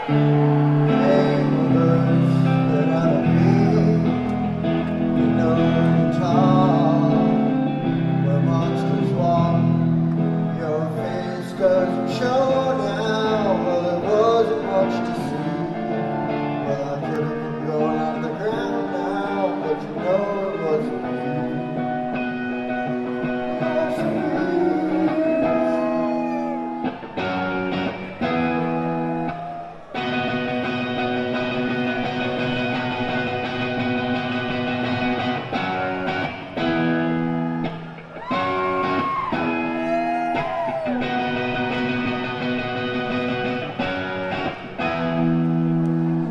Neighbors that I meet, you know, tall, where monsters walk, your face doesn't show.